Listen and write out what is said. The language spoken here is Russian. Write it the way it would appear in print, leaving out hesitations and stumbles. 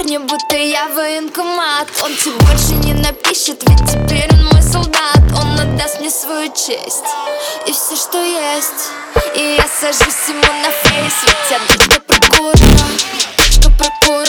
мне будто я военкомат. Он тебе больше не напишет, ведь теперь он мой солдат. Он отдаст мне свою честь и все, что есть. И я сажусь ему на фейс, ведь я дочка прокурора, дочка прокурора.